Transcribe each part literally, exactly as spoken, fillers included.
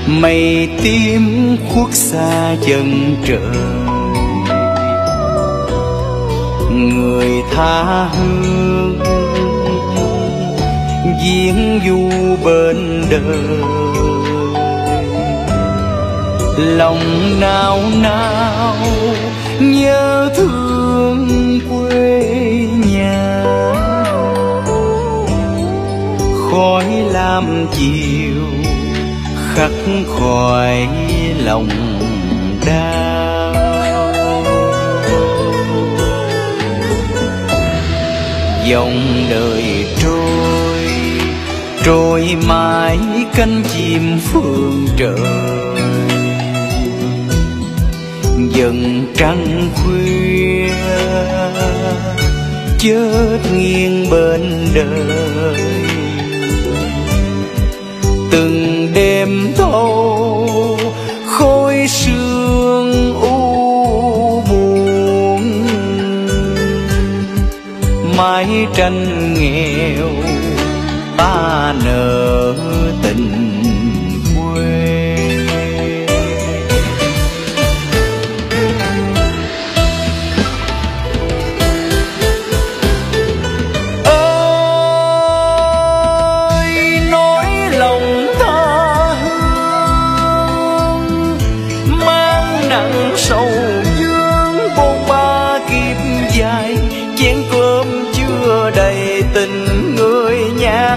mây tím khuất xa chân trời, người tha hương viễn du bên đời. Lòng nao nao nhớ thương quê nhà, khói lam chiều khắc khoải lòng đau. Dòng đời trôi trôi mãi cánh chim phương trời, dần trăng khuya chớt nghiêng bên đời. Từng đêm thâu khói sương u buồn, mái tranh nghèo ta nợ tình quê. Sầu dương bôn ba kiếp dài, chén cơm chưa đầy tình người nhạc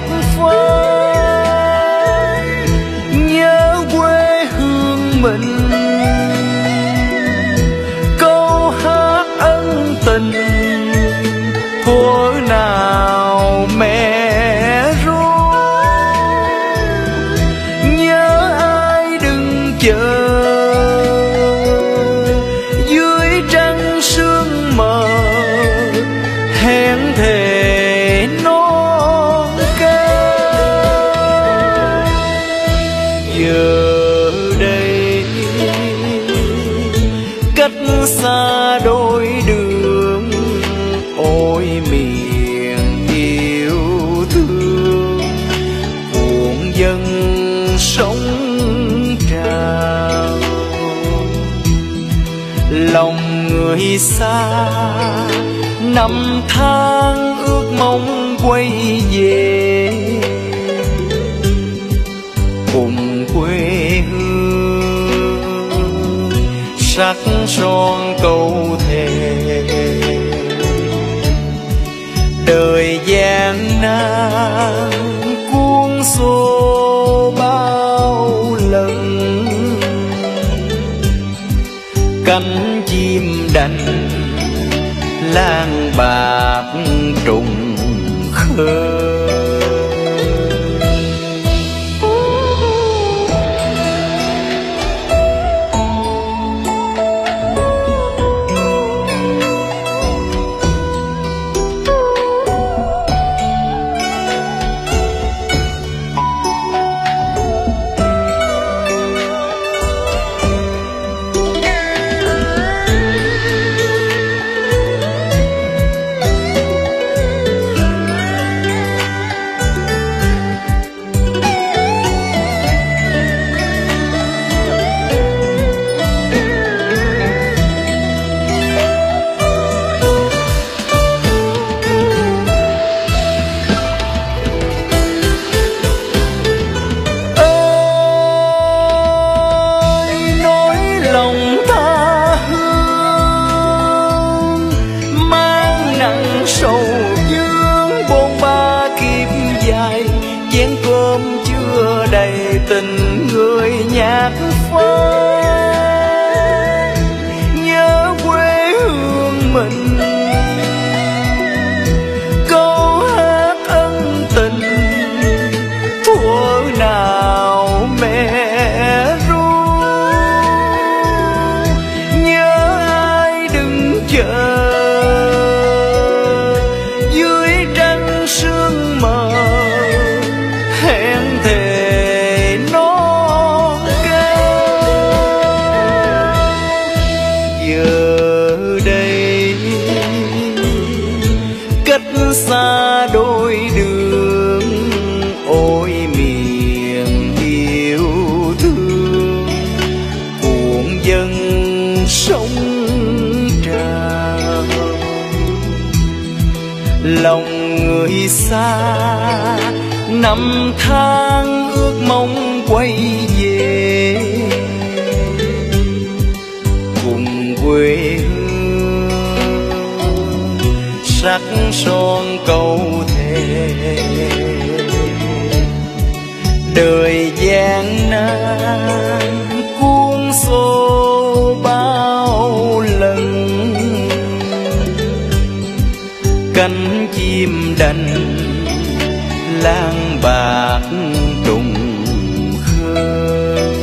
phai. Nhớ quê hương mình câu hát ân tình, thuở nào mẹ ru. Nhớ ai đừng chờ hẹn thề non cao. Giờ đây cách xa đôi đường, ôi miền yêu thương cuộn dân sóng trào. Lòng người xa năm tháng ước mong quay về, cùng quê hương sắc son câu thề. Đời gian nan cuốn xô bao lần, cánh chim đành lang bạc trùng khơi. Sầu dương bôn ba kiếp dài, chén cơm chưa đầy tình người nhạc phai. Nhớ quê hương mình câu hát ân tình, thuở nào mẹ ru. Nhớ ai đừng chờ sương mờ, hẹn thề non cao. xa, năm tháng ước mong quay về cùng quê hương, sắc son câu thề đời gian nan cuốn xô bao lần. Cánh chim đành lang bạc trùng khơi,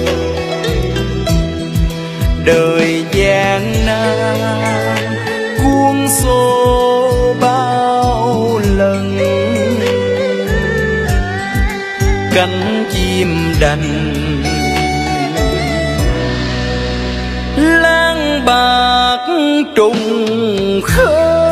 đời gian nan cuốn xô bao lần. Cánh chim đành lang bạc trùng khơi.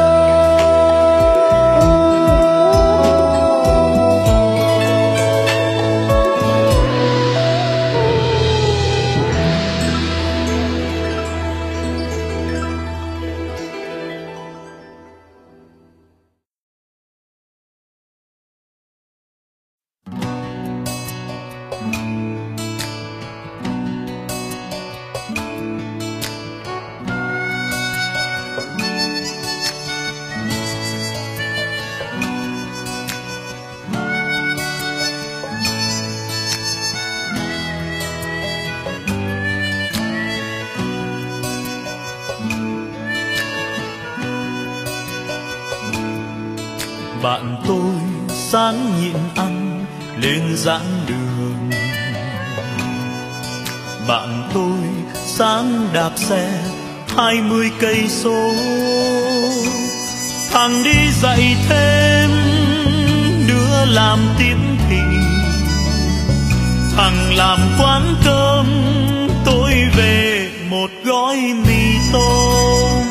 Bạn tôi sáng nhịn ăn lên giảng đường, bạn tôi sáng đạp xe hai mươi cây số. Thằng đi dạy thêm, đứa làm tiếp thị, thằng làm quán cơm, tôi về một gói mì tôm.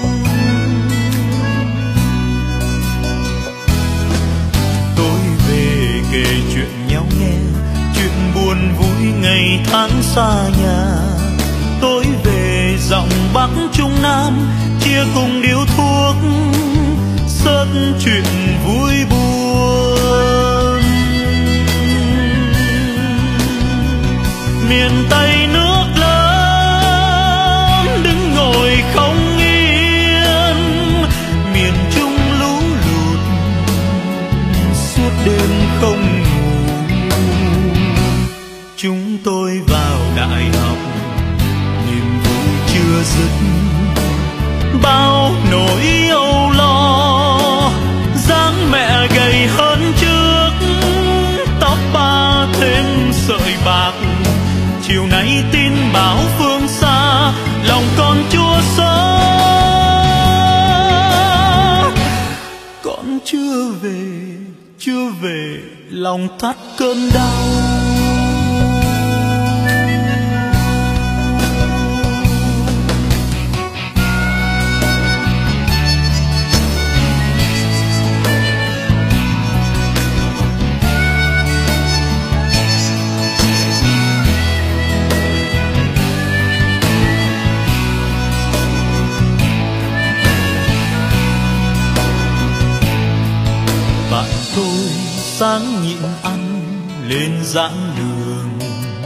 Kể chuyện nhau nghe, chuyện buồn vui ngày tháng xa nhà. Tối về giọng Bắc Trung Nam, chia cùng điếu thuốc, sớt chuyện vui buồn. Miền Tây nước lớn đứng ngồi không yên, miền Trung lũ lụt suốt đêm không ngủ. Chúng tôi vào đại học, niềm vui chưa dứt, bao nỗi âu lo. Dáng mẹ gầy hơn trước, tóc ba thêm sợi bạc. Chiều nay tin báo phương xa, lòng con chua xót. Con chưa về, chưa về, lòng thắt cơn đau. Sáng nhịn ăn lên giảng đường,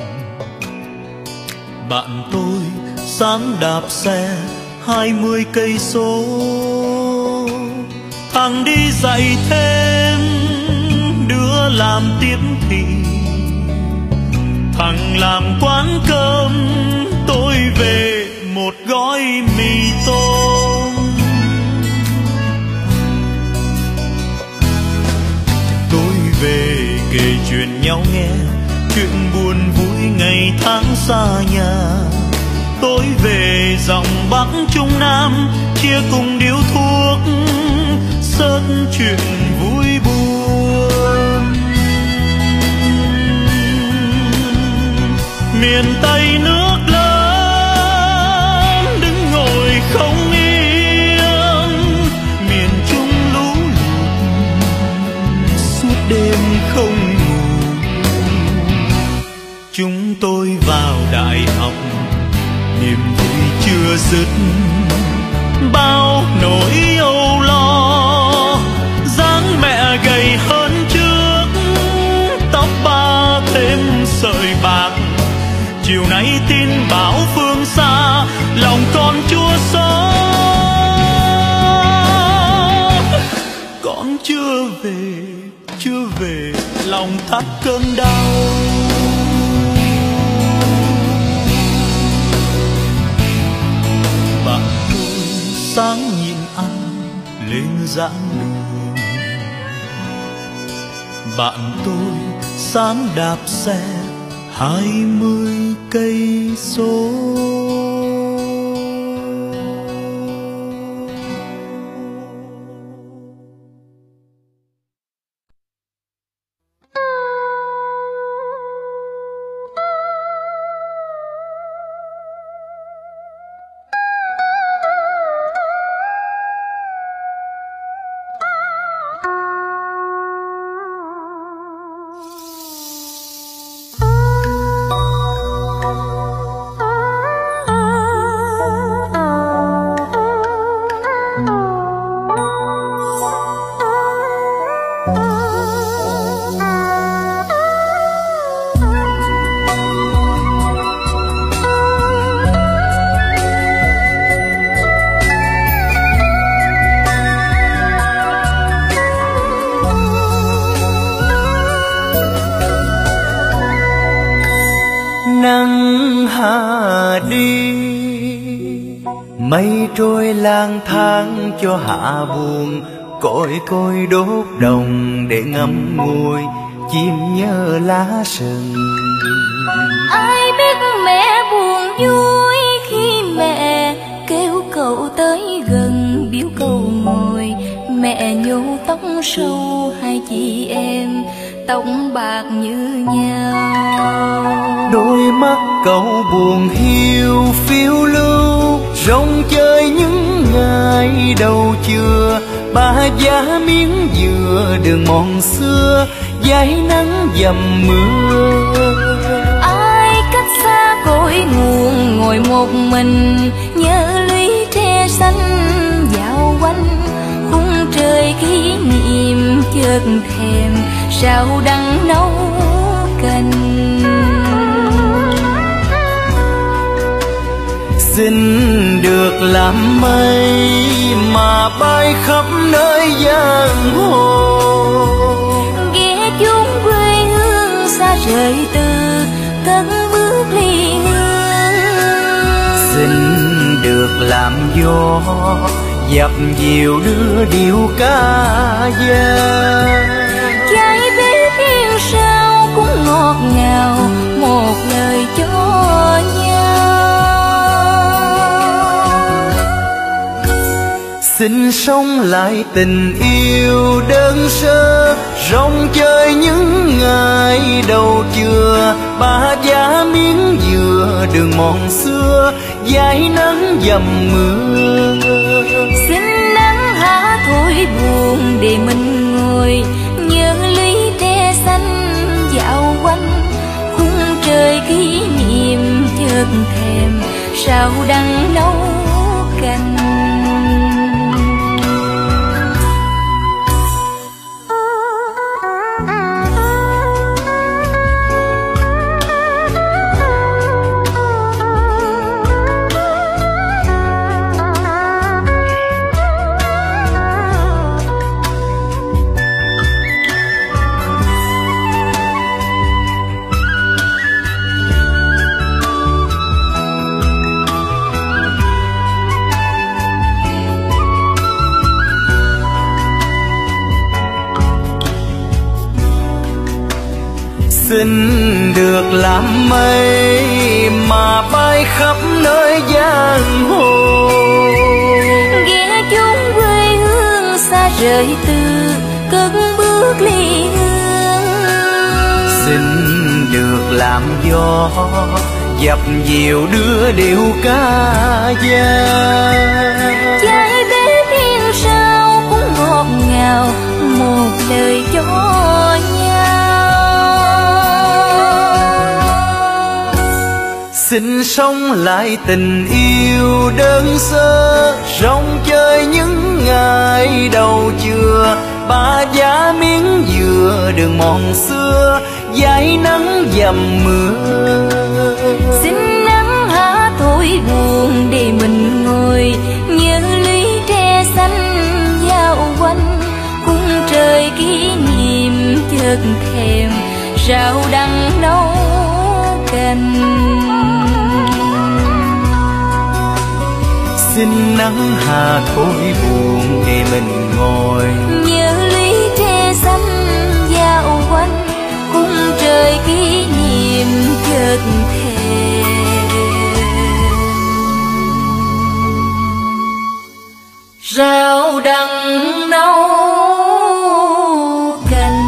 bạn tôi sáng đạp xe hai mươi cây số. Thằng đi dạy thêm, đứa làm tiếp thị, thằng làm quán cơm, tôi về một gói mì tôm. Về kể chuyện nhau nghe, chuyện buồn vui ngày tháng xa nhà. Tối về giọng Bắc Trung Nam, chia cùng điếu thuốc, sớt chuyện vui buồn. Miền Tây nước lớn đứng ngồi không yên, miền Trung lũ lụt đêm không ngủ. Chúng tôi vào đại học, niềm vui chưa dứt, bao nỗi âu lo. Dáng mẹ gầy hơn chiều nay tin bão phương xa, lòng con chua xót. Con chưa về, chưa về, lòng thắt cơn đau. Bạn tôi sáng nhìn ăn lên giảng đường, bạn tôi sáng đạp xe hai mươi cây số. Nắng hạ đi, mây trôi lang thang cho hạ buồn, cội côi đốt đồng để ngắm ngùi, chim nhớ lá rừng. Ai biết mẹ buồn vui khi mẹ kêu cậu tới gần biếu cậu ngồi. Mẹ nhổ tóc sâu hai chị em tóc bạc như nhau. Đôi mắt cậu buồn hiu phiêu lưu, rong chơi những ngày đầu trưa. Ba giá miếng dừa đường mòn xưa, dãi nắng dầm mưa. Ai cách xa cội nguồn ngồi một mình, nhớ lũy tre xanh dạo quanh. Khung trời kỷ niệm chợt thèm, sao đắng nấu canh. Xin được làm mây mà bay khắp nơi giang hồ, ghé chốn quê hương xa rời từ cất bước ly hương. Xin được làm gió dập dìu đưa điệu ca dao. Trái bếp yêu sao cũng ngọt ngào, một lời cho nhau. Xin sống lại tình yêu đơn sơ, rong chơi những ngày đầu trưa. Ba giá miếng dừa đường mòn xưa, dãi nắng dầm mưa. Xin nắng hạ thôi buồn để mình ngồi, nhớ lũy tre xanh dạo quanh. Khung trời kỷ niệm chợt thèm, sao đắng nấu canh. Xin được làm mây mà bay khắp nơi giang hồ, ghé chốn quê hương xa rời từ cất bước ly hương. Xin được làm gió dập dìu đưa điệu ca dao. Trái bếp yêu sao cũng ngọt ngào, một lời cho nhau. Xin sống lại tình yêu đơn sơ, rong chơi những ngày đầu trưa. Ba giá miếng dừa đường mòn xưa, dãi nắng dầm mưa. chợt thèm rau đắng nấu canh. Xin nắng hà thôi buồn để mình ngồi, nhớ ly tre xanh dạo quanh cung trời kỷ niệm chợt thèm rau đắng nấu canh.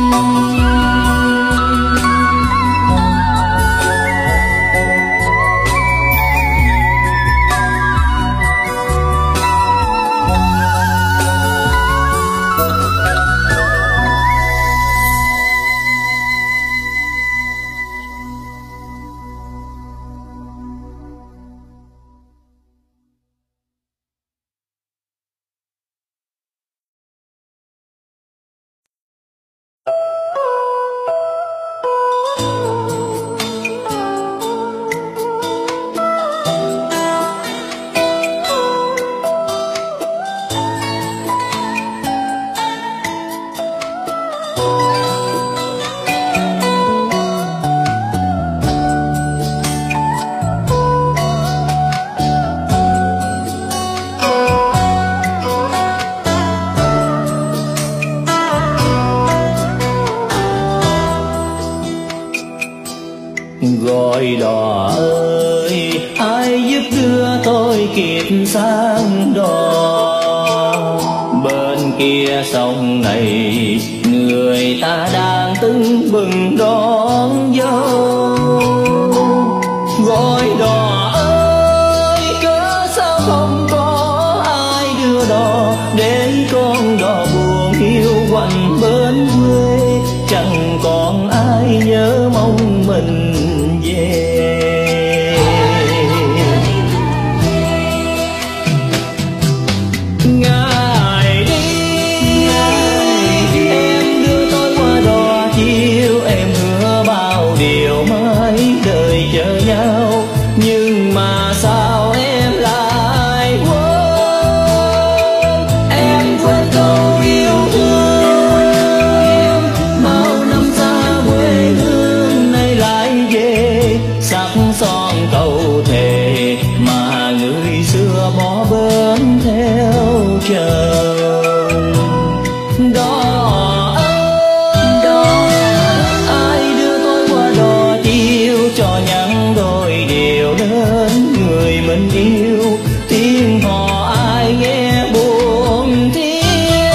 Gọi đò ơi, ai giúp đưa tôi kịp sang đò. Bên kia sông này người ta đang tưng bừng đón dâu. Gọi đò ơi, cớ sao không có ai đưa đò, để con đò buồn hiu quạnh bên quê. Chẳng còn ai nhớ mong mình về. Ngày đi em đưa tôi qua đò chiều, em hứa bao điều mãi đời chờ nhau. Nhưng mà sao em lại quên, em quên câu yêu thương. Bao năm xa quê hương nay lại về, sắc son câu thề mà người xưa bỏ bến theo trời. Đò ơi, đò ai đưa tôi qua đò chiều, cho nhắn đôi điều đến người mình yêu. Tiếng hò ai nghe buồn thiết,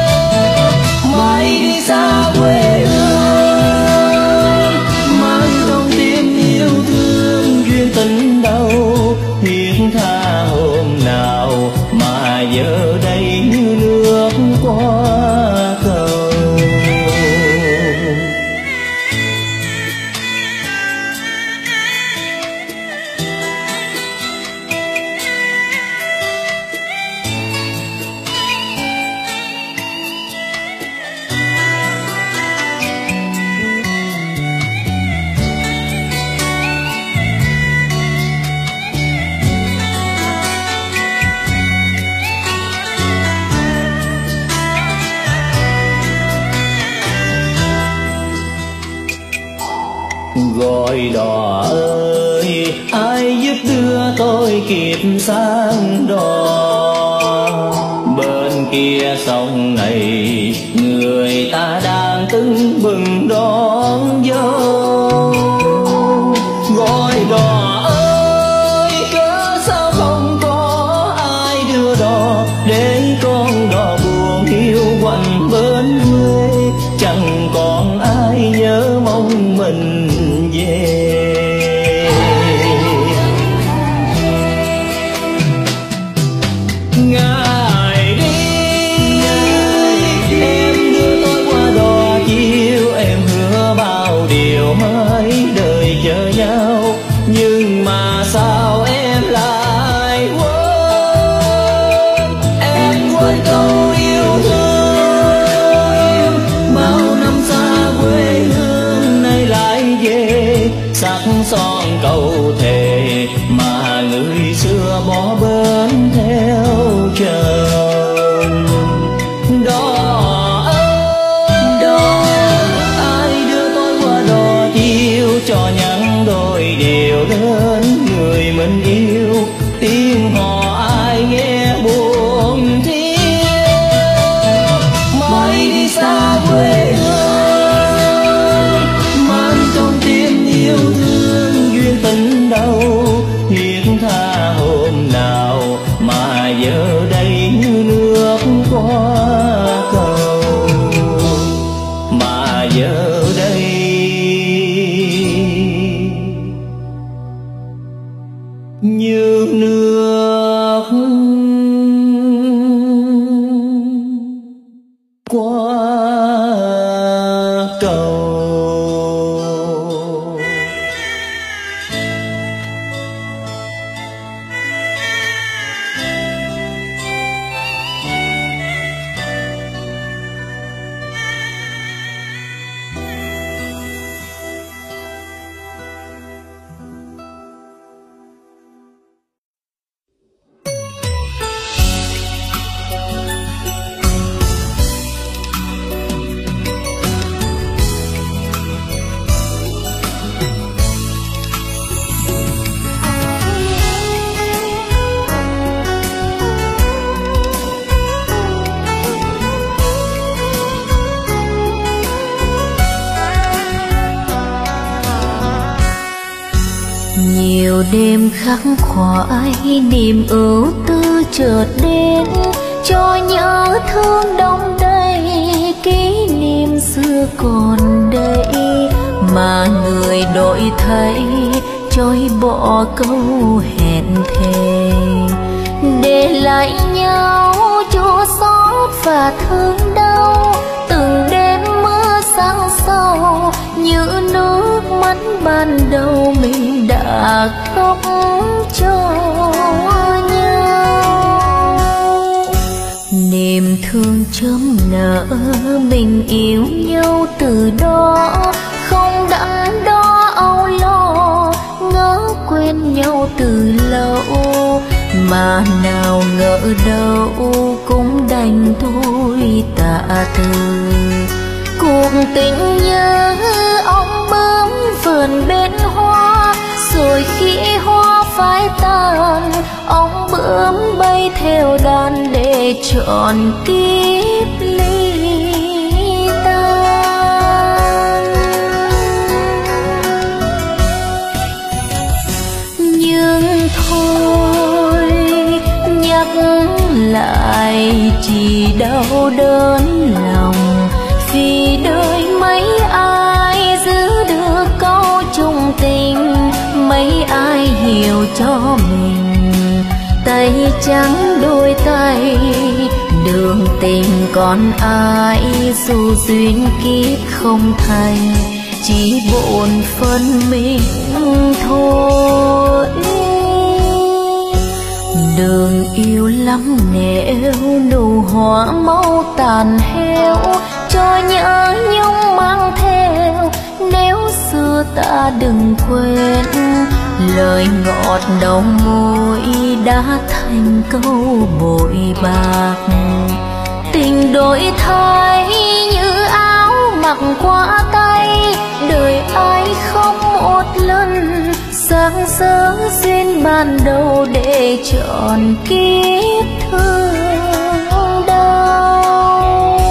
mãi đi xa quê hương, mãi trong tim yêu thương duyên tình đâu. Thiết tha hôm nào mà giờ đây như nước qua cầu. Gọi đò ơi, ai giúp đưa tôi kịp sang đò. Bên kia sông này người ta đang tưng bừng đón dâu. Gọi đò ơi, cớ sao không có ai đưa đò, để con đò buồn hiu quạnh bên quê. Chẳng còn ai nhớ mong mình về. Ngày đi em đưa tôi qua đò chiều, em hứa bao điều mãi đời chờ nhau. Nhưng mà sao em lại quên, em quên câu yêu thương. Bao năm xa quê hương nay lại về, sắc son câu thề mà người xưa bỏ bến theo trời. Đò ơi, đò đôi đều đến người mình yêu, tiếng hò ai nghe buồn thiêu. Mãi đi xa quê hương, mang trong tim yêu thương duyên tình đâu thiết tha hôm nào, mà giờ đây như nước qua cầu, mà giờ đây như nước qua cầu. Nhiều đêm khắc khoải niềm ưu tư chợt đến, cho nhớ thương đông đầy kỷ niệm xưa còn đây, mà người đổi thay trôi bỏ câu hẹn thề, để lại nhau chua xót và thương đau. Từng đêm mưa sáng sâu như nước mắt ban đầu mình đã khóc cho nhau. Niềm thương chớm nở mình yêu nhau từ đó, không đắn đo âu lo ngỡ quên nhau từ lâu, mà nào ngờ đâu cũng đành thôi tạ từ. Cuộc tình như ong bướm vườn bên hoa, rồi khi hoa phai tàn ong bướm bay theo đàn để trọn kiếp ly tan. Nhưng thôi nhắc lại chỉ đau đớn lòng, vì đời mấy ai giữ được câu chung tình, mấy ai hiểu cho mình tay trắng đôi tay. Đường tình còn ai dù duyên kiếp không thành, chỉ bộn phân mình thôi. Đường yêu lắm nếu nụ hoa mau tàn heo, cho nhớ nhung mang theo. Nếu xưa ta đừng quên lời ngọt đầu môi đã thành câu bội bạc. Tình đổi thay như áo mặc qua tay, đời ai không một lần sáng sớm duyên ban đầu để chọn kiếp thương đau.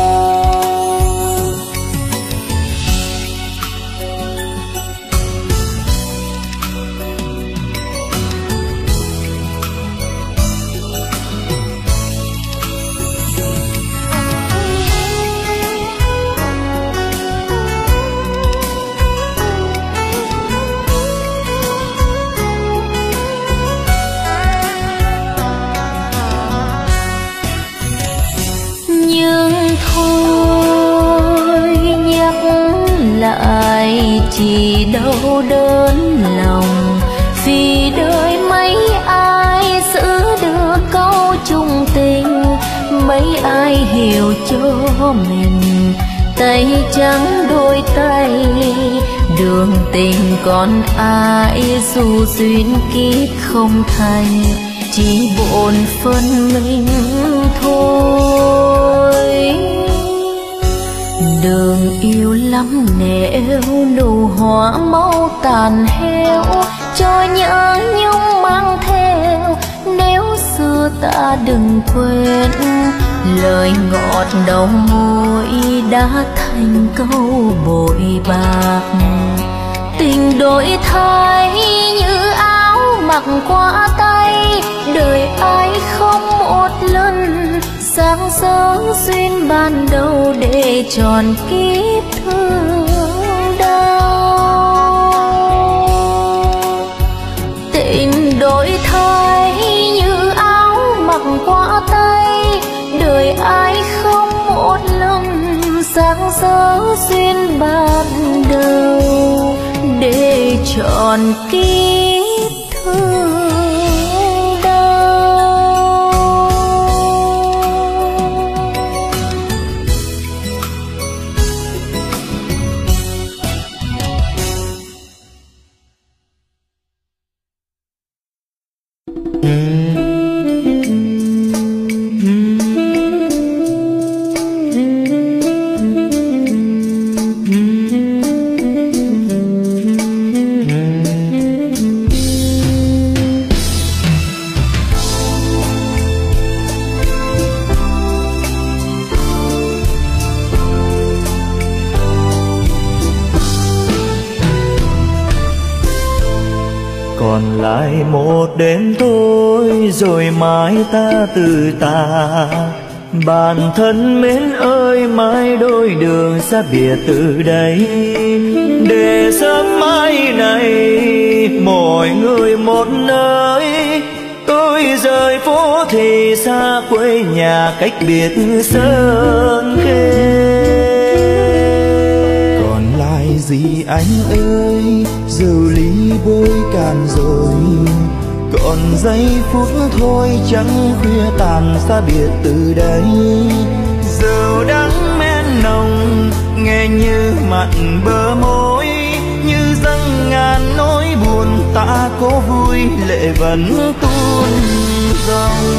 Lại chỉ đau đớn lòng, vì đời mấy ai giữ được câu chung tình, mấy ai hiểu cho mình tay trắng đôi tay. Đường tình còn ai dù duyên kiếp không thành, chỉ bộn phân mình thôi. đường yêu lắm nẻo, nụ hoa mau tàn heo, cho nhớ nhung mang theo. Nếu xưa ta đừng quên, lời ngọt đầu môi đã thành câu bội bạc. Tình đổi thay như áo mặc qua tay, đời ai không một lần sáng sớm duyên ban đầu để tròn kiếp thương đau. Tình đổi thay như áo mặc qua tay, đời ai không một lần sáng sớm duyên ban đầu để tròn kiếp thương. Còn lại một đêm thôi rồi mai ta từ tà. Bản thân mến ơi, mai đôi đường xa biệt từ đây. Để sớm mai này mỗi người một nơi, tôi rời phố thì xa quê nhà cách biệt sơn khê. Còn lại gì anh ơi, rượu ly bôi cạn rồi. Còn giây phút thôi chẳng khuya tàn xa biệt từ đây. Rượu đắng men nồng nghe như mặn bờ môi, như dâng ngàn nỗi buồn ta cố vui lệ vẫn tuôn dòng.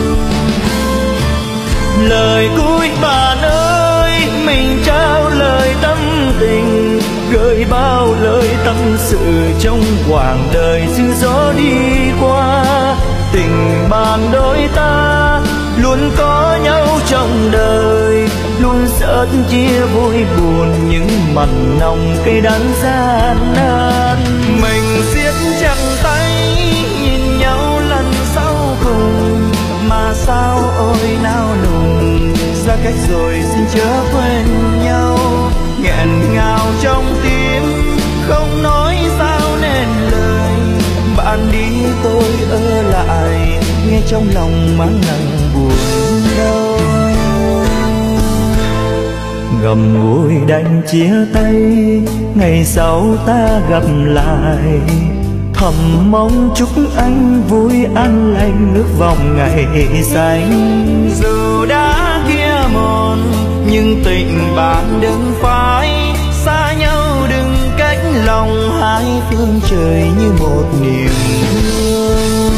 Lời cuối bạn ơi, mình trao lời tâm tình, gửi bao lời tâm sự trong quãng đời như gió đi qua. Tình bạn đôi ta luôn có nhau trong đời, luôn sớt chia vui buồn những mặn nồng cây đắng gian nan. Mình siết chặt tay nhìn nhau lần sau cùng, mà sao ôi nao nùng xa cách rồi xin chớ quên nhau. Nghẹn ngào trong tim không nói sao nên lời, bạn đi tôi ở lại nghe trong lòng mang nặng buồn đau. Ngậm ngùi đành chia tay, ngày sau ta gặp lại. Thầm mong chúc anh vui an lành ước vọng ngày xanh. Dù đã kia mòn nhưng tình bạn đừng phai, xa nhau đừng cách lòng, hai phương trời như một niềm thương.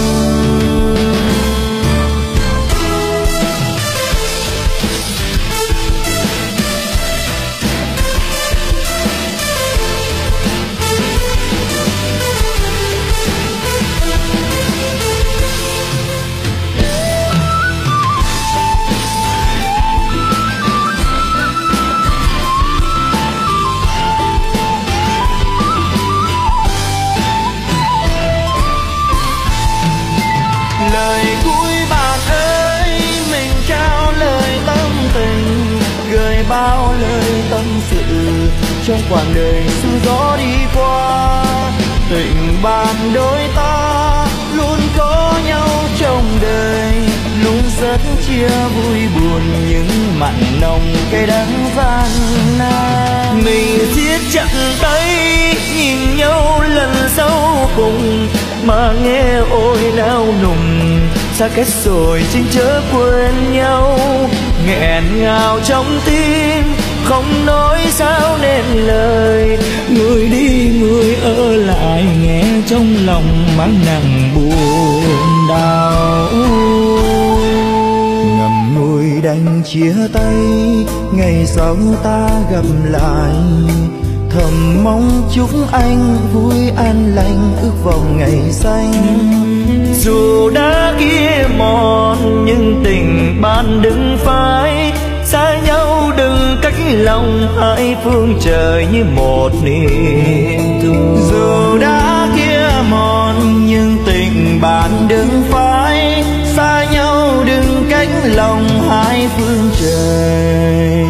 Bao lời tâm sự trong quãng đời xưa gió đi qua. Tình bạn đôi ta luôn có nhau trong đời, luôn rất chia vui buồn những mặn nồng cây đắng gian nan. Mình siết chặt tay nhìn nhau lần sau cùng, mà nghe ôi nao nùng xa cách rồi xin chớ quên nhau. Nghẹn ngào trong tim không nói sao nên lời, người đi người ở lại nghe trong lòng mang nặng buồn đau. Ngậm ngùi đành chia tay, ngày sau ta gặp lại. Thầm mong chúc anh vui an lành, ước vọng ngày xanh. Dù đã kia mòn nhưng tình bạn đừng phai, xa nhau đừng cách lòng, hai phương trời như một niềm thương. Dù đã kia mòn nhưng tình bạn đừng phai, xa nhau đừng cách lòng, hai phương trời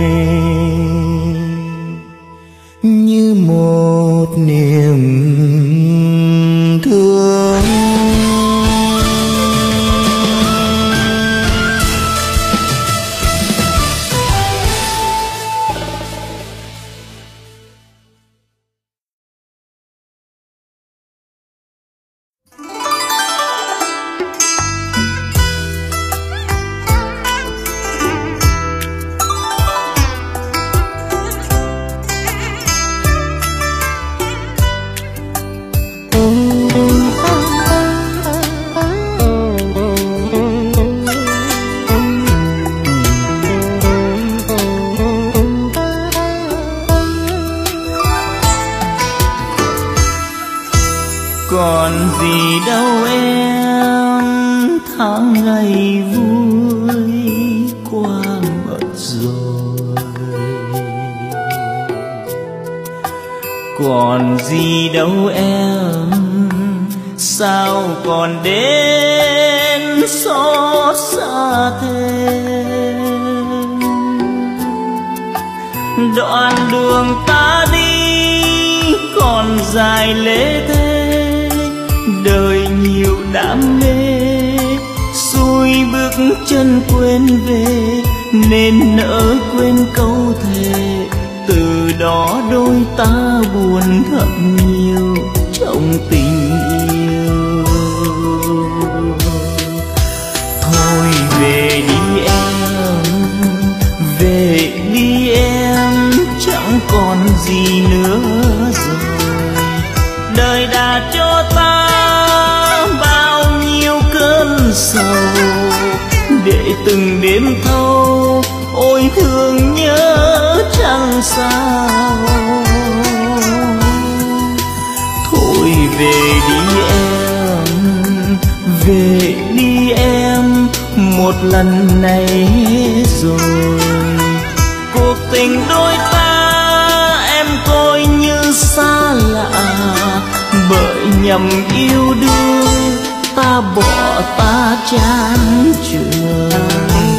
như một niềm thương. Còn gì đâu em, tháng ngày vui qua mất rồi. Còn gì đâu em, sao còn đến xót xa thêm. Đoạn đường ta đi còn dài lê thế, đời nhiều đam mê, xuôi bước chân quên về, nên nỡ quên câu thề. Từ đó đôi ta buồn hận nhiều trong tình yêu. Thôi về đi em, về đi em, chẳng còn gì nữa rồi. Đời đã cho ta bao nhiêu cơn sầu, để từng đêm thâu ôi thương nhớ chẳng sao. Thôi về đi em, về đi em, một lần này rồi. Cuộc tình đôi ta em coi như xa lạ, bởi nhầm yêu đương ta bỏ ta chán trường.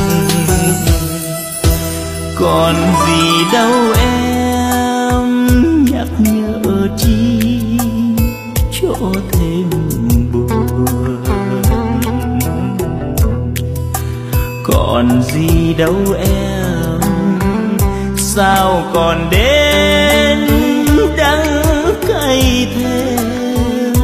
Còn gì đâu em, nhắc nhở chi cho thêm buồn. Còn gì đâu em, sao còn đến đắng cay thêm.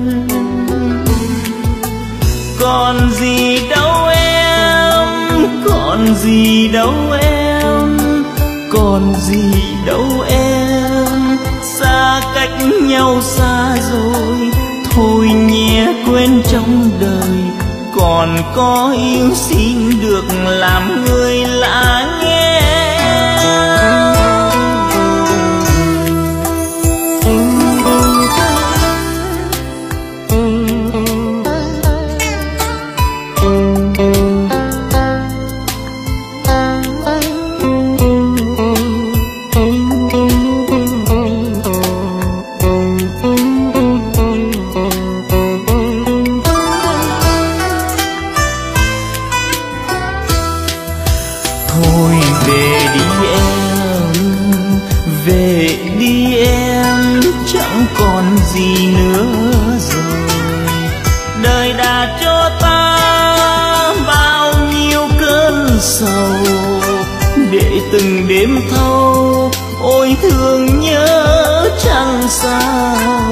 Còn gì đâu em, còn gì đâu em, còn gì đâu em, xa cách nhau xa rồi. Thôi nhé quên trong đời, còn có yêu xin được làm người lạ nghe. Thôi về đi em, về đi em, chẳng còn gì nữa rồi. Đời đã cho ta bao nhiêu cơn sầu, để từng đêm thâu ôi thương nhớ chẳng sao.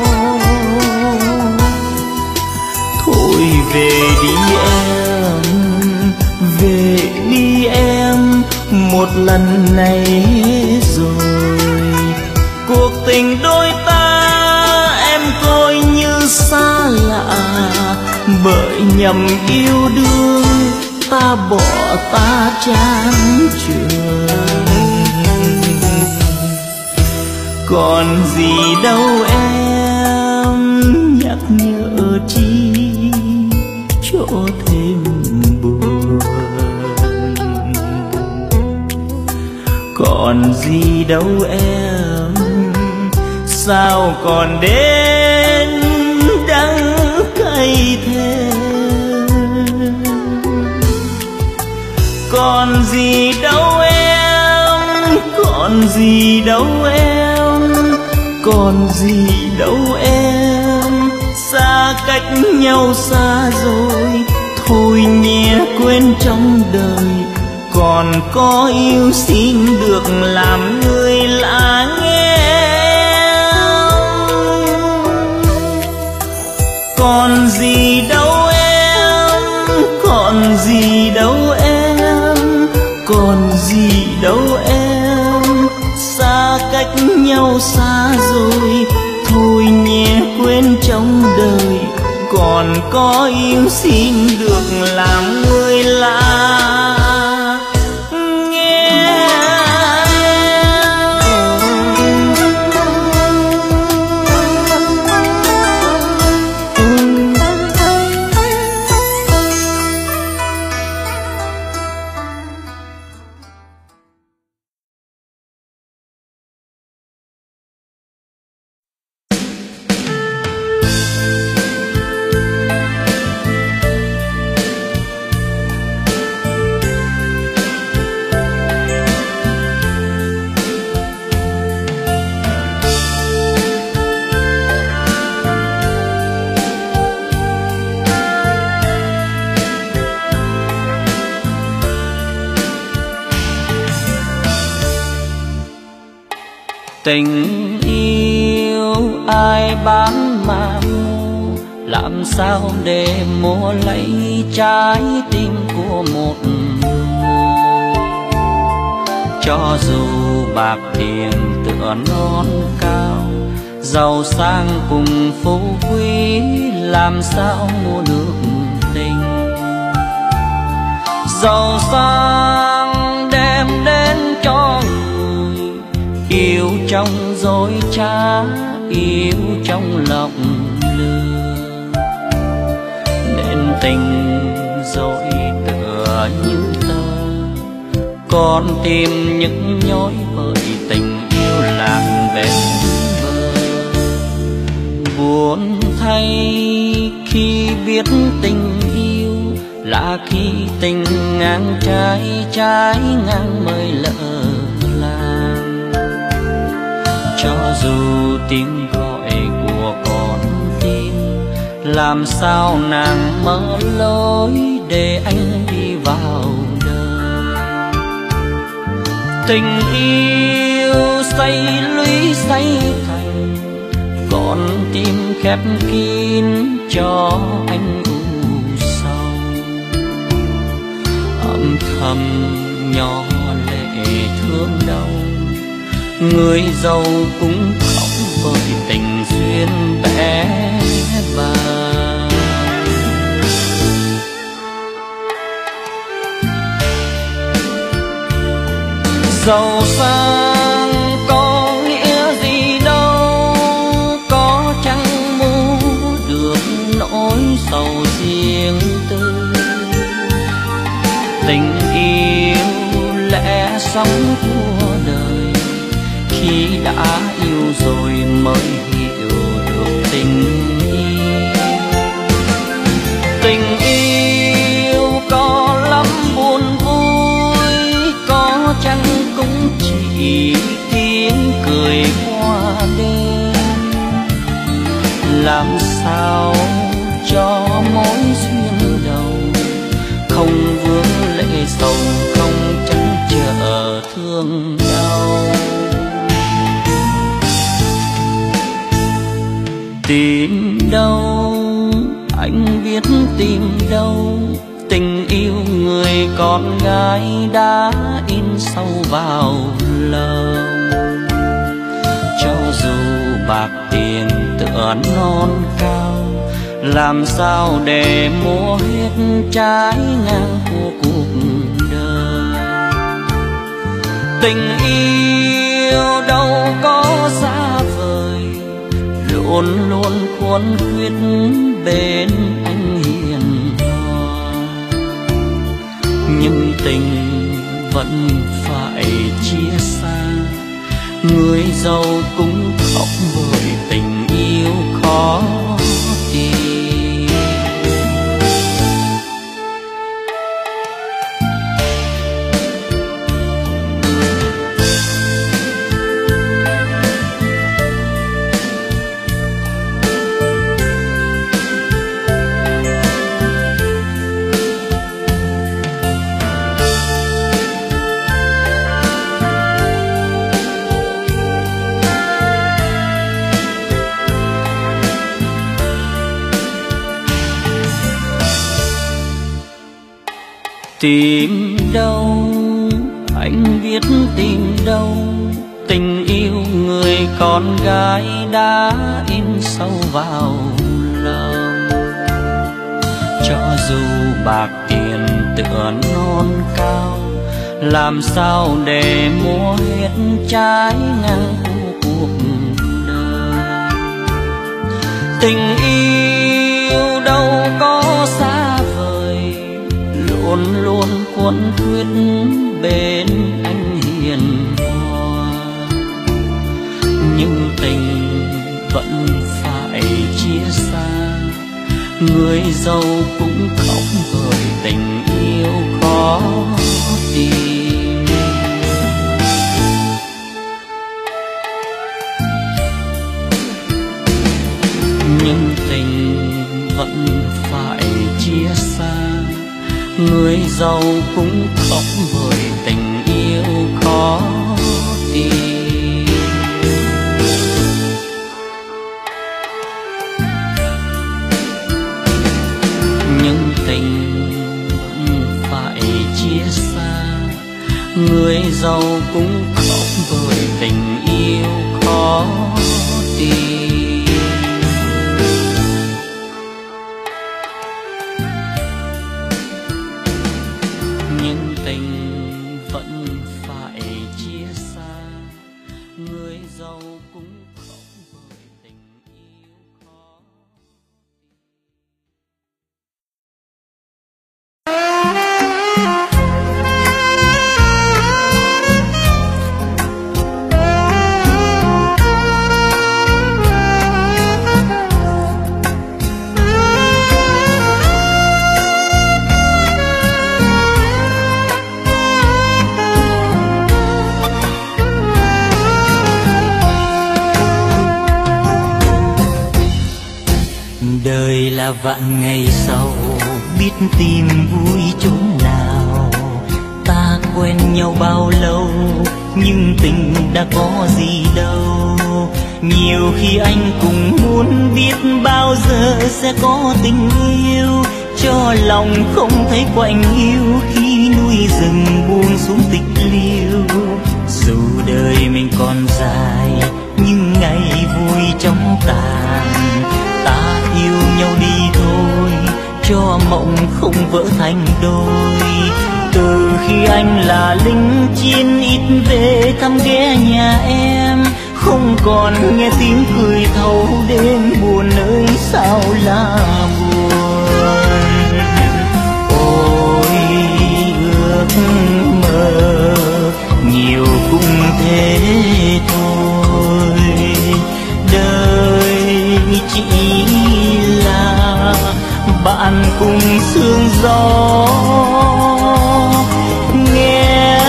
Thôi về đi em, về đi em, một lần này rồi. Cuộc tình đôi ta em coi như xa lạ, bởi nhầm yêu đương ta bỏ ta chán trường. Còn gì đâu em nhắc nhở chi cho thêm buồn. Còn gì đâu em sao còn đến đắng cay thêm. Còn gì đâu em, còn gì đâu em, còn gì đâu em, xa cách nhau xa rồi thôi nhé quên trong đời. Còn có yêu xin được làm người lạ nghe. Còn gì đâu em, còn gì đâu em, còn gì đâu em, xa cách nhau xa rồi thôi nhé quên trong đời. Còn có yêu xin được làm người lạ. Tình yêu ai bán mà mua, làm sao để mua lấy trái tim của một người. Cho dù bạc tiền tựa non cao, giàu sang cùng phú quý, làm sao mua được tình. Giàu sang đem đến cho người yêu trong dối trá, yêu trong lòng lừa. Nên tình dối tựa như tơ, con tim những nhói bởi tình yêu lạc bên bờ. Buồn thay khi biết tình yêu là khi tình ngang trái, trái ngang mới lỡ làng. Cho dù tiếng gọi của con tim, làm sao nàng mở lối để anh đi vào đời. Tình yêu xây lũy xây thành, con tim khép kín cho anh u sầu. Âm thầm nhỏ lệ thương đau, người giàu cũng khóc bởi tình duyên bé bàng. Giàu sang có nghĩa gì đâu, có chẳng mua được nỗi sầu riêng tư. Tình yêu lẽ sống của đời, khi đã yêu rồi mới hiểu được tình yêu. Tình yêu có lắm buồn vui, có chăng cũng chỉ tiếng cười qua đêm. Làm sao cho mối duyên đầu không vướng lệ sầu, không trăn trở thương đau. Tìm đâu anh biết tìm đâu, tình yêu người con gái đã in sâu vào lòng. Cho dù bạc tiền tựa non cao, làm sao để mua hết trái ngang của cuộc đời. Tình yêu đâu có xa vời, luôn luôn khuôn khuyết bên anh hiền hòa, nhưng tình vẫn phải chia xa. Người giàu cũng khóc bởi tình yêu khó tìm. Tìm đâu, anh biết tìm đâu, tình yêu người con gái đã in sâu vào lòng. Cho dù bạc tiền tựa non cao, làm sao để mua hết trái ngang của cuộc đời. Tình yêu đâu có xa vời, luôn luôn quấn quýt bên anh hiền hòa, nhưng tình vẫn phải chia xa. Người giàu cũng khóc bởi tình yêu khó tìm. Nhưng tình vẫn phải chia xa. Người giàu cũng khóc bởi tình yêu khó tìm. Nhưng tình vẫn phải chia xa. Người giàu cũng khóc bởi tình yêu khó tìm. Nhưng tình vẫn phải chia xa. Người giàu cũng khóc bởi tình yêu khó. Đời là vạn ngày sau, biết tìm vui chỗ nào. Ta quen nhau bao lâu, nhưng tình đã có gì đâu. Nhiều khi anh cũng muốn biết bao giờ sẽ có tình yêu, cho lòng không thấy quạnh hiu khi núi rừng buông xuống tịch liêu. Dù đời mình còn dài, nhưng ngày vui trong tàn. Ta yêu nhau đi thôi, cho mộng không vỡ thành đôi. Từ khi anh là lính chiến ít về thăm ghé nhà em, không còn nghe tiếng cười thấu đêm buồn ơi sao là buồn. Ôi ước mơ nhiều cũng thế thôi, đời chỉ là bạn cùng sương gió. Nghe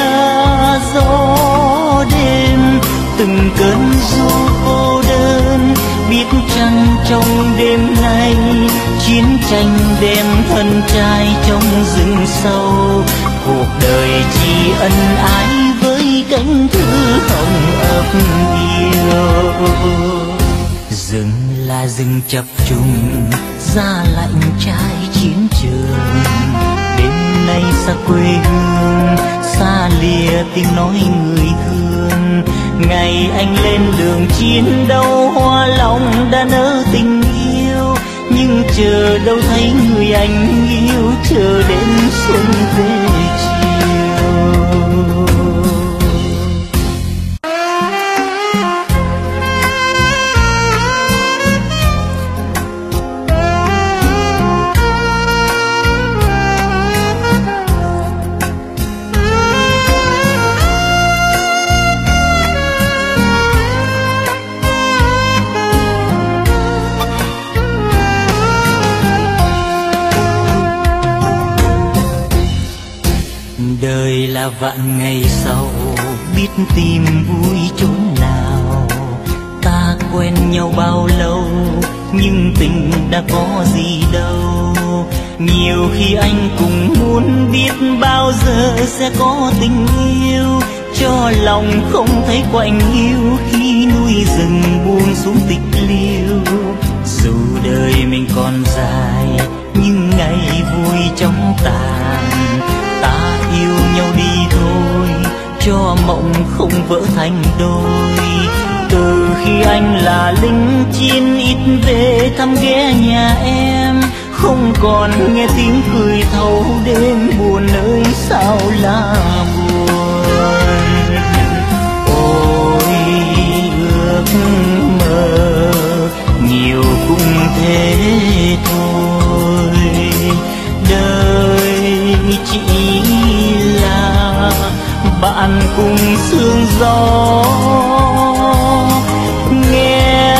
gió đêm từng cơn gió cô đơn, biết chăng trong đêm nay chiến tranh đem thân trai trong rừng sâu. Cuộc đời chỉ ân ái với cánh thư hồng ấp yêu. Rừng là rừng chập trùng, giá lạnh trái chiến trường. Đêm nay xa quê hương, xa lìa tiếng nói người thương. Ngày anh lên đường chiến đấu, hoa lòng đã nở tình yêu. Nhưng nhưng chờ đâu thấy người anh yêu, chờ đến xuân về chiều. Đời là vạn ngày sau, biết tìm vui chốn nào. Ta quen nhau bao lâu, nhưng tình đã có gì đâu. Nhiều khi anh cũng muốn biết bao giờ sẽ có tình yêu, cho lòng không thấy quạnh hiu khi núi rừng buông xuống tịch liêu. Dù đời mình còn dài, nhưng ngày vui trong tàn. Ta yêu nhau đi thôi, cho mộng không vỡ thành đôi. Từ khi anh là lính chiến ít về thăm ghé nhà em, không còn nghe tiếng cười thâu đêm buồn ơi sao là buồn. Ôi ước mơ nhiều cũng thế thôi, đời chỉ là bạn cùng sương gió. Nghe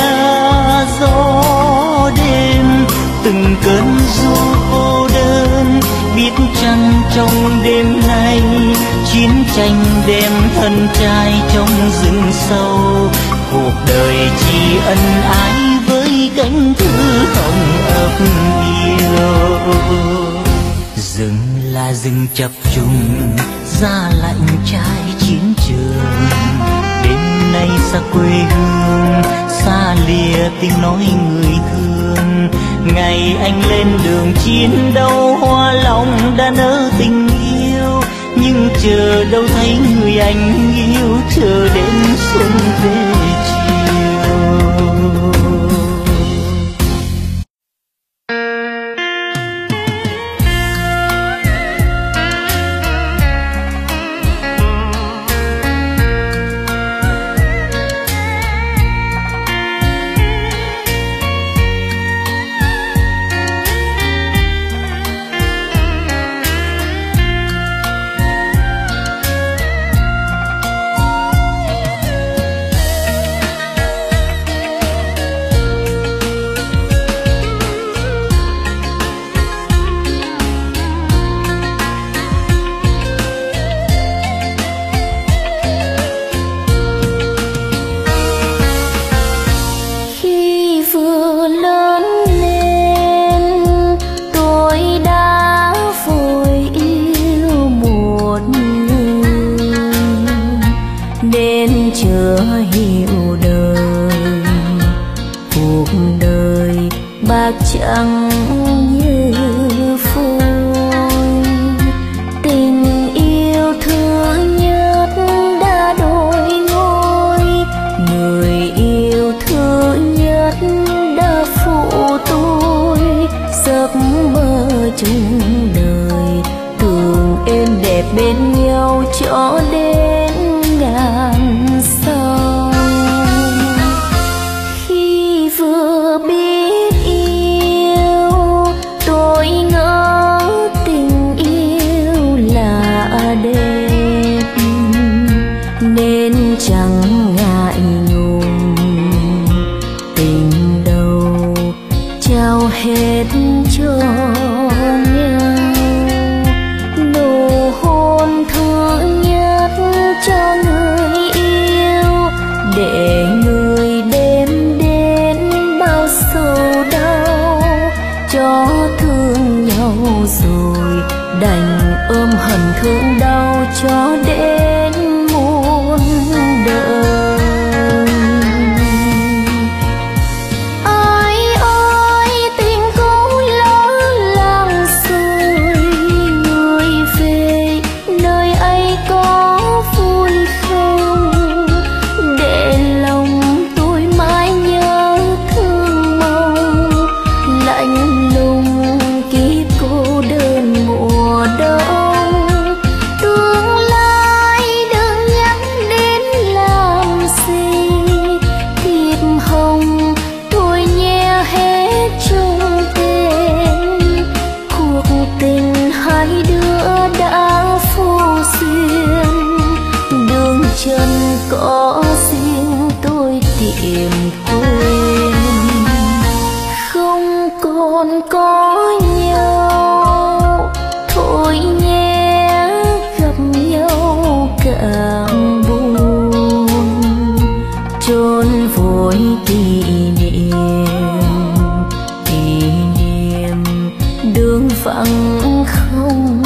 gió đêm từng cơn ru cô đơn, biết chăng trong đêm nay chiến tranh đem thân trai trong rừng sâu. Cuộc đời chỉ ân ái với cánh thư hồng ấp yêu. Rừng là rừng chập trùng, giá lạnh trái chiến trường. Đêm nay xa quê hương, xa lìa tiếng nói người thương. Ngày anh lên đường chiến đấu, hoa lòng đã nở tình yêu. Nhưng chờ đâu thấy người anh yêu, chờ đến xuân về chiều. Chẳng như phôi, tình yêu thứ nhất đã đổi ngôi. Người yêu thứ nhất đã phụ tôi, giấc mơ chung đời tưởng êm đẹp bên nhau cho đến ngàn sau. Khi vừa biết chẳng ngại ngùng, tình đầu trao hết cho nhau. Nụ hôn thứ nhất cho người yêu, để người đem đến bao sầu đau. Cho thương nhau rồi đành ôm hận thương đau cho đến muôn đời. Ai ơi tình cũ lỡ làng rồi, người về nơi ấy có vui không? Để lòng tôi mãi nhớ thương mong lạnh còn có nhau, thôi nhé gặp nhau càng buồn, chôn vội kỷ niệm, kỷ niệm đường vắng không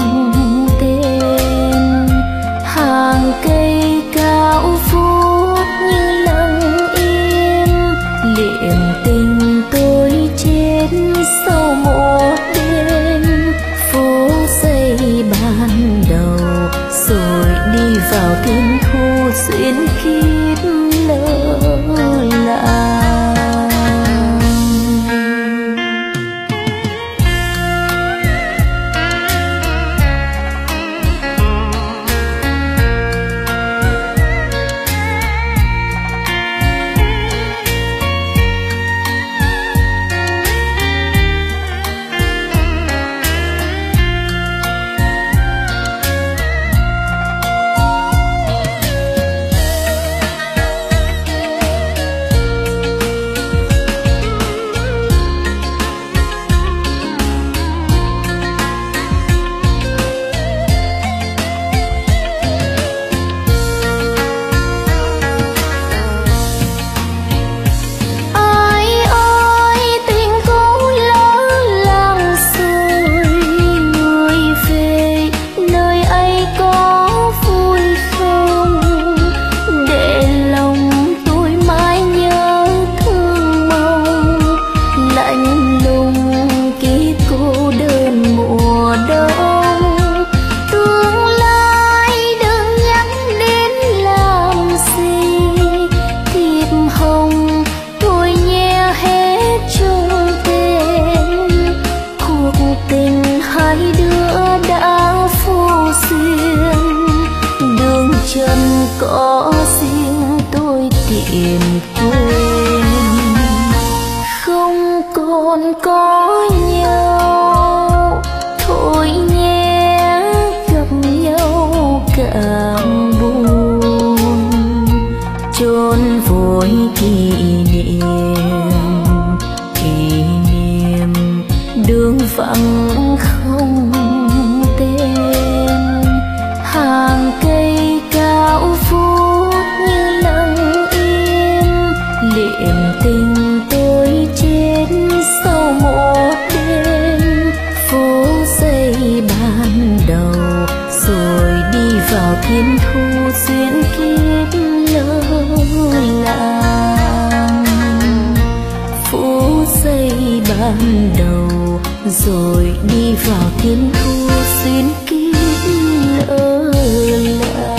tên, hàng cây cao vút như lặng im, liệm tình tôi chết sau một đêm, phố xây ban đầu rồi đi vào thiên thu duyên kiếp lỡ làng. Có riêng tôi tìm quên, không còn có nhau, thôi nhé gặp nhau càng buồn, chôn vội kỷ niệm, kỷ niệm đường vắng không tên, hàng cây cao vút như lặng im, liệm tình tôi chết sau một đêm, phố xây ban đầu rồi đi vào thiên thu duyên kiếp lỡ làng, phố xây ban đầu rồi đi vào thiên thu duyên kiếp lỡ làng.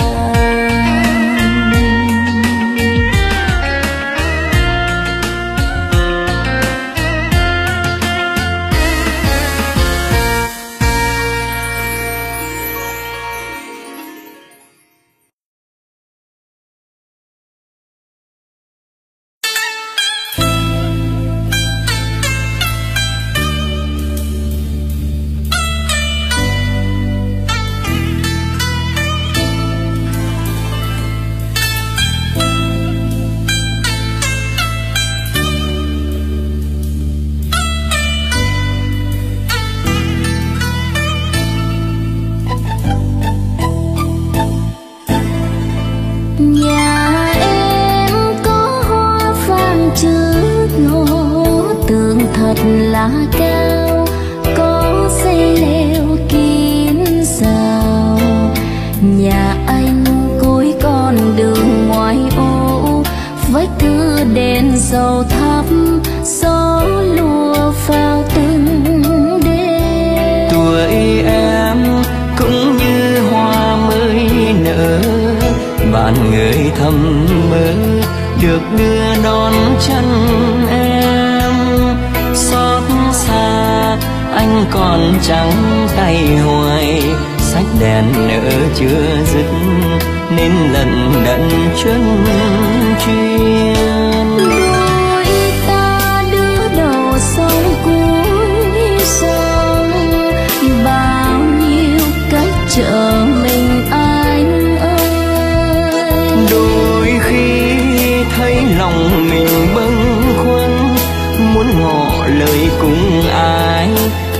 Lá cao có xây leo kín rào, nhà anh cuối con đường ngoài ô, vách thư đèn dầu thắp, gió lùa vào từng đêm. Tuổi em cũng như hoa mới nở, bạn người thầm mơ được đưa đón chân em. Xót xa anh còn trắng tay hoài, sách đèn nở chưa dứt nên lần đận chuyến chuyên. Đôi ta đưa đầu sông cuối sông, bao nhiêu cách chờ mình anh ơi. Đôi khi thấy lòng mình bâng khuâng, muốn ngỏ lời cùng ai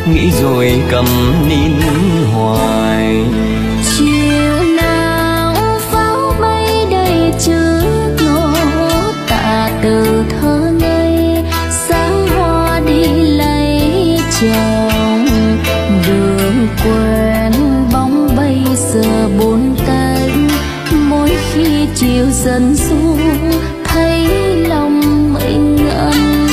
nghĩ rồi cầm nín hoài. Chiều nào pháo bay đầy trước ngõ tạ từ thơ ngây, sáng hoa đi lấy chồng đường quen bóng bây giờ buồn tênh. Mỗi khi chiều dần xuống thấy lòng mình ân.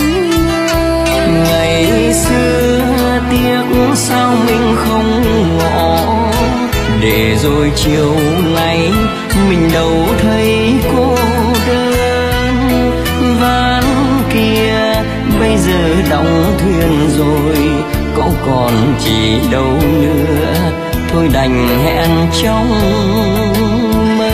Ngày xưa tiếc sao mình không ngỏ, để rồi chiều nay mình đâu thấy cô đơn. Ván kia bây giờ đóng thuyền rồi, có còn chỉ đâu nữa, thôi đành hẹn trong mơ.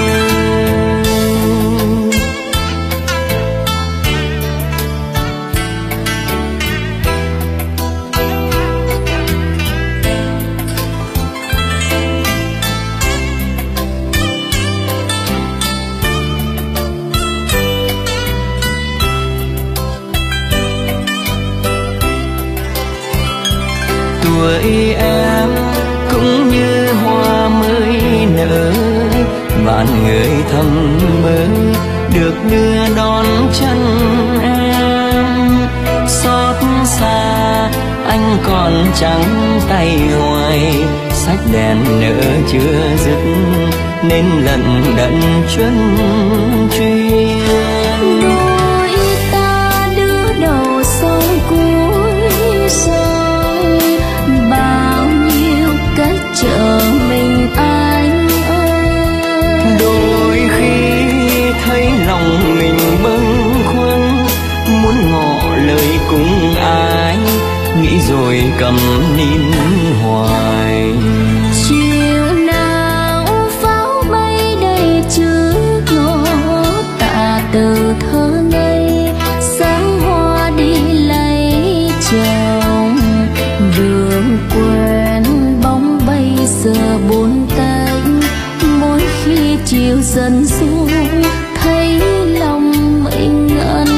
Tuổi em cũng như hoa mới nở, vạn người thầm mơ được đưa đón chân em. Xót xa anh còn trắng tay hoài, sách đèn nở chưa dứt nên lận đận chuyến chuyên. Đôi ta đưa đầu sông cuối sông, bao nhiêu cách chờ mình anh ơi. Đôi khi thấy lòng mình bâng khuâng, muốn ngỏ lời cùng ai, nghĩ rồi cầm nín hoài. Chiều nào pháo bay đầy trước ngõ tạ từ thơ ngây, sáng hoa đi lấy chồng đường quen bóng bây giờ buồn tênh. Mỗi khi chiều dần xuống thấy lòng mình ân.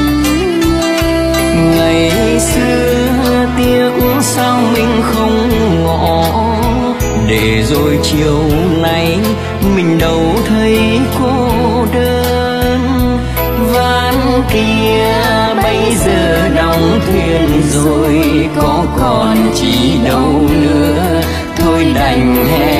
Ngày xưa tiếc sao mình không ngỏ, để rồi chiều nay mình đâu thấy cô đơn. Ván kia bây giờ đóng thuyền rồi, có còn chỉ đâu nữa, thôi đành hẹn